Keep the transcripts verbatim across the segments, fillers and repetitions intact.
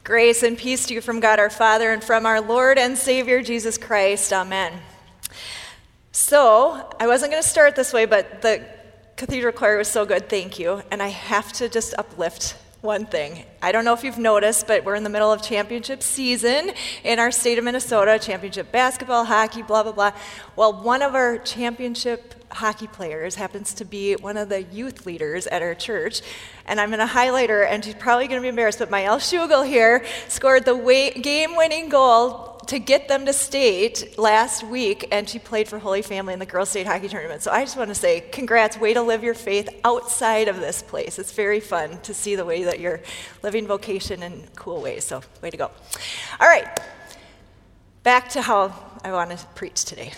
Grace and peace to you from God our Father and from our Lord and Savior Jesus Christ. Amen. So, I wasn't going to start this way, but the cathedral choir was so good, thank you. And I have to just uplift one thing. I don't know if you've noticed, but we're in the middle of championship season in our state of Minnesota, championship basketball, hockey, blah, blah, blah. Well, one of our championship hockey players happens to be one of the youth leaders at our church, and I'm going to highlight her, and she's probably going to be embarrassed, but Mael Schugel here scored the wa- game-winning goal to get them to state last week, and she played for Holy Family in the Girls State Hockey Tournament. So I just want to say congrats, way to live your faith outside of this place. It's very fun to see the way that you're living vocation in cool ways, so way to go. All right, back to how I want to preach today.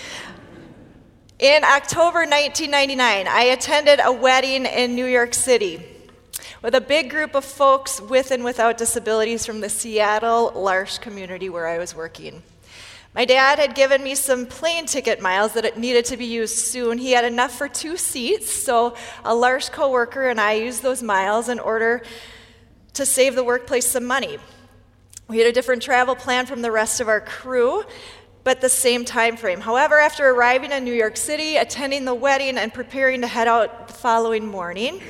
In October nineteen ninety-nine, I attended a wedding in New York City with a big group of folks with and without disabilities from the Seattle L'Arche community where I was working. My dad had given me some plane ticket miles that it needed to be used soon. He had enough for two seats, so a L'Arche coworker and I used those miles in order to save the workplace some money. We had a different travel plan from the rest of our crew, but the same time frame. However, after arriving in New York City, attending the wedding, and preparing to head out the following morning,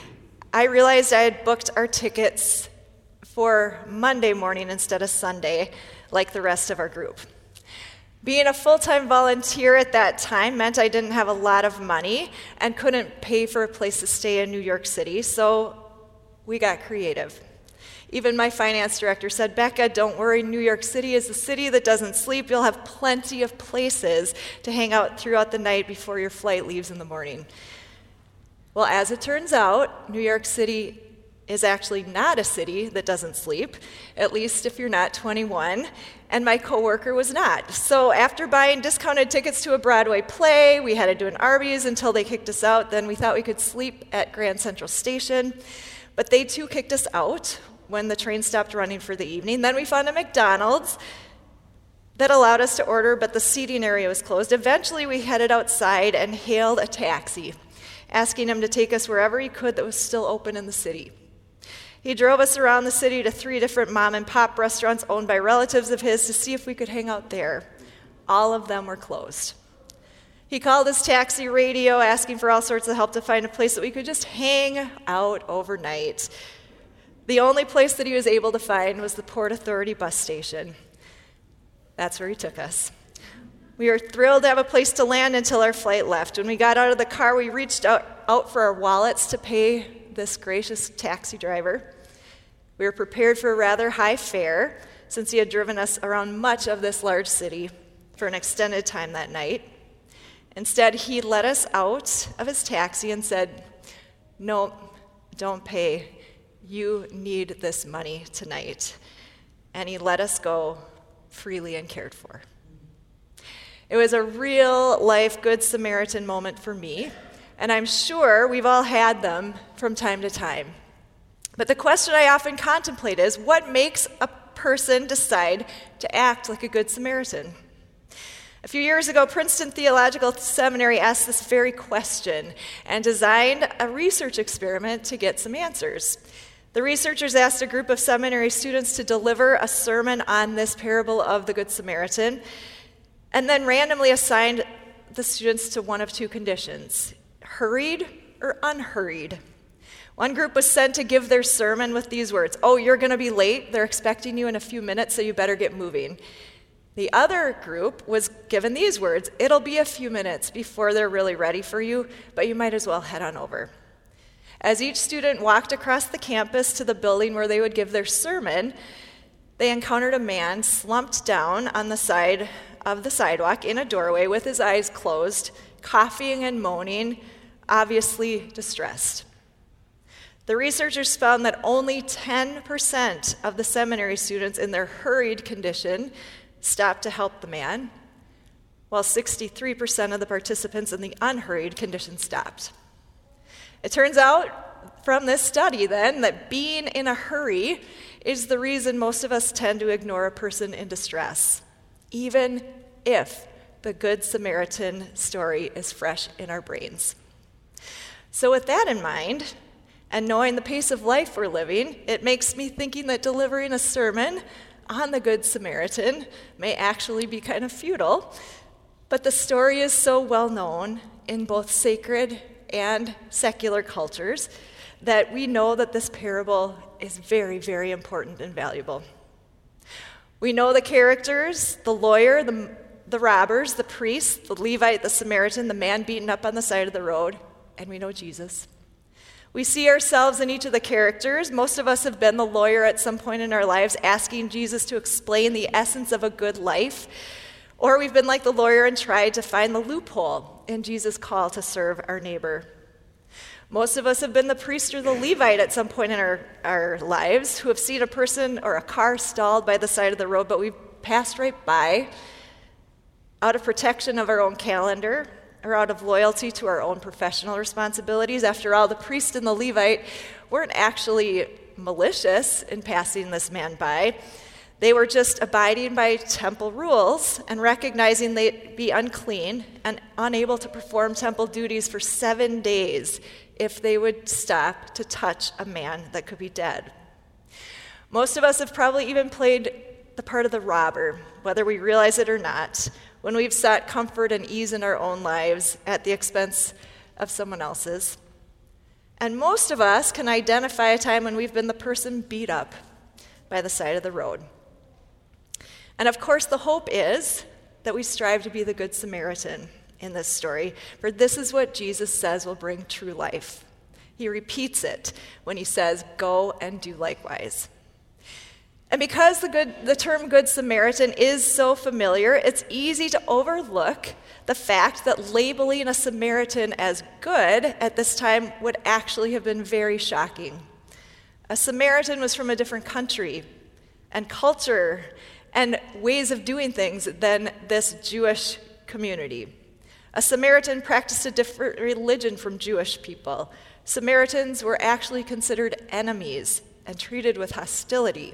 I realized I had booked our tickets for Monday morning instead of Sunday, like the rest of our group. Being a full-time volunteer at that time meant I didn't have a lot of money and couldn't pay for a place to stay in New York City, so we got creative. Even my finance director said, "Becca, don't worry, New York City is the city that doesn't sleep. You'll have plenty of places to hang out throughout the night before your flight leaves in the morning." Well, as it turns out, New York City is actually not a city that doesn't sleep, at least if you're not twenty-one, and my coworker was not. So after buying discounted tickets to a Broadway play, we had to do an Arby's until they kicked us out. Then we thought we could sleep at Grand Central Station, but they too kicked us out when the train stopped running for the evening. Then we found a McDonald's that allowed us to order, but the seating area was closed. Eventually, we headed outside and hailed a taxi, asking him to take us wherever he could that was still open in the city. He drove us around the city to three different mom and pop restaurants owned by relatives of his to see if we could hang out there. All of them were closed. He called his taxi radio, asking for all sorts of help to find a place that we could just hang out overnight. The only place that he was able to find was the Port Authority bus station. That's where he took us. We were thrilled to have a place to land until our flight left. When we got out of the car, we reached out, out for our wallets to pay this gracious taxi driver. We were prepared for a rather high fare, since he had driven us around much of this large city for an extended time that night. Instead, he let us out of his taxi and said, "No, don't pay. You need this money tonight." And he let us go freely and cared for. It was a real-life Good Samaritan moment for me, and I'm sure we've all had them from time to time. But the question I often contemplate is, what makes a person decide to act like a Good Samaritan? A few years ago, Princeton Theological Seminary asked this very question and designed a research experiment to get some answers. The researchers asked a group of seminary students to deliver a sermon on this parable of the Good Samaritan, and then randomly assigned the students to one of two conditions: hurried or unhurried. One group was sent to give their sermon with these words: "Oh, you're going to be late. They're expecting you in a few minutes, so you better get moving." The other group was given these words: "It'll be a few minutes before they're really ready for you, but you might as well head on over." As each student walked across the campus to the building where they would give their sermon, they encountered a man slumped down on the side of the sidewalk in a doorway with his eyes closed, coughing and moaning, obviously distressed. The researchers found that only ten percent of the seminary students in their hurried condition stopped to help the man, while sixty-three percent of the participants in the unhurried condition stopped. It turns out from this study, then, that being in a hurry is the reason most of us tend to ignore a person in distress, even if the Good Samaritan story is fresh in our brains. So with that in mind, And knowing the pace of life we're living, it makes me thinking that delivering a sermon on the Good Samaritan may actually be kind of futile. But the story is so well known in both sacred and secular cultures that we know that this parable is very, very important and valuable. We know the characters, the lawyer, the, the robbers, the priest, the Levite, the Samaritan, the man beaten up on the side of the road, and we know Jesus. We see ourselves in each of the characters. Most of us have been the lawyer at some point in our lives, asking Jesus to explain the essence of a good life. Or we've been like the lawyer and tried to find the loophole in Jesus' call to serve our neighbor. Most of us have been the priest or the Levite at some point in our, our lives who have seen a person or a car stalled by the side of the road, but we've passed right by out of protection of our own calendar, or out of loyalty to our own professional responsibilities. After all, the priest and the Levite weren't actually malicious in passing this man by. They were just abiding by temple rules and recognizing they'd be unclean and unable to perform temple duties for seven days if they would stop to touch a man that could be dead. Most of us have probably even played the part of the robber, whether we realize it or not, when we've sought comfort and ease in our own lives at the expense of someone else's. And most of us can identify a time when we've been the person beat up by the side of the road. And of course, the hope is that we strive to be the Good Samaritan in this story, for this is what Jesus says will bring true life. He repeats it when he says, "Go and do likewise." And because the, good, the term Good Samaritan is so familiar, it's easy to overlook the fact that labeling a Samaritan as good at this time would actually have been very shocking. A Samaritan was from a different country and culture and ways of doing things than this Jewish community. A Samaritan practiced a different religion from Jewish people. Samaritans were actually considered enemies and treated with hostility.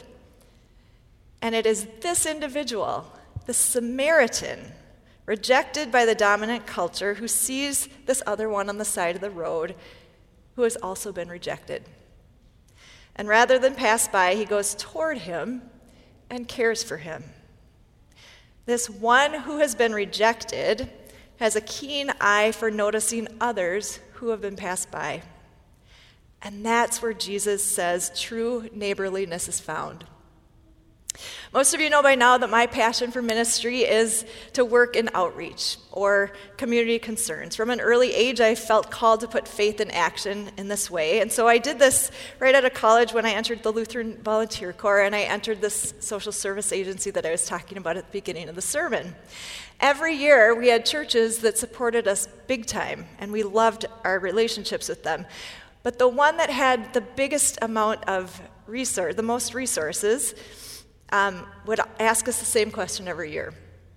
And it is this individual, the Samaritan, rejected by the dominant culture, who sees this other one on the side of the road who has also been rejected. And rather than pass by, he goes toward him and cares for him. This one who has been rejected has a keen eye for noticing others who have been passed by. And that's where Jesus says true neighborliness is found. Most of you know by now that my passion for ministry is to work in outreach or community concerns. From an early age, I felt called to put faith in action in this way. And so I did this right out of college when I entered the Lutheran Volunteer Corps, and I entered this social service agency that I was talking about at the beginning of the sermon. Every year, we had churches that supported us big time, and we loved our relationships with them. But the one that had the biggest amount of resource, the most resources, Um, would ask us the same question every year.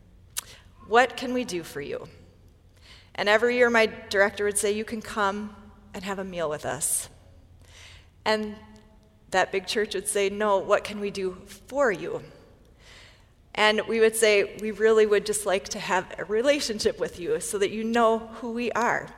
What can we do for you? And every year my director would say, you can come and have a meal with us. And that big church would say, no, what can we do for you? And we would say, we really would just like to have a relationship with you so that you know who we are.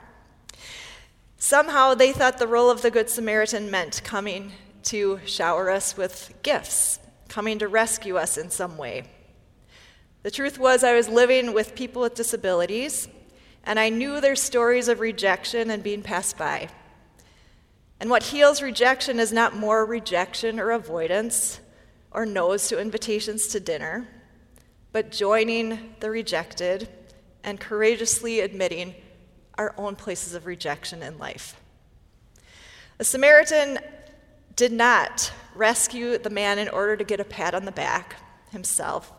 Somehow they thought the role of the Good Samaritan meant coming to shower us with gifts, coming to rescue us in some way. The truth was, I was living with people with disabilities, and I knew their stories of rejection and being passed by. And what heals rejection is not more rejection or avoidance or no's to invitations to dinner, but joining the rejected and courageously admitting our own places of rejection in life. The Samaritan did not rescue the man in order to get a pat on the back himself.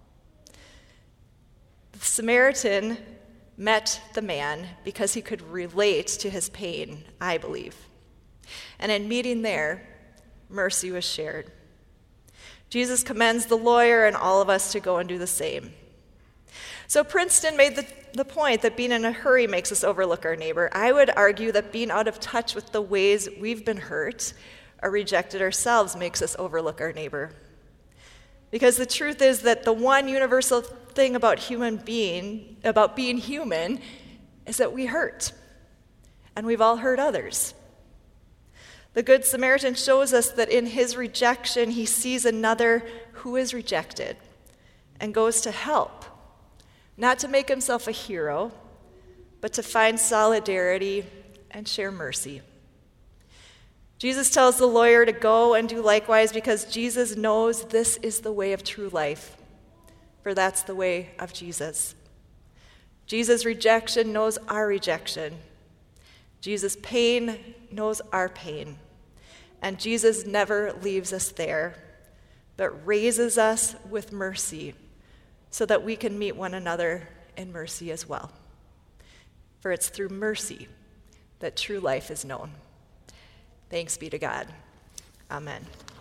The Samaritan met the man because he could relate to his pain, I believe. And in meeting there, mercy was shared. Jesus commends the lawyer and all of us to go and do the same. So Princeton made the, the point that being in a hurry makes us overlook our neighbor. I would argue that being out of touch with the ways we've been hurt or rejected ourselves makes us overlook our neighbor. Because the truth is that the one universal thing about human being, about being human, is that we hurt. And we've all hurt others. The Good Samaritan shows us that in his rejection, he sees another who is rejected and goes to help, not to make himself a hero, but to find solidarity and share mercy. Jesus tells the lawyer to go and do likewise because Jesus knows this is the way of true life, for that's the way of Jesus. Jesus' rejection knows our rejection. Jesus' pain knows our pain. And Jesus never leaves us there, but raises us with mercy so that we can meet one another in mercy as well. For it's through mercy that true life is known. Thanks be to God. Amen.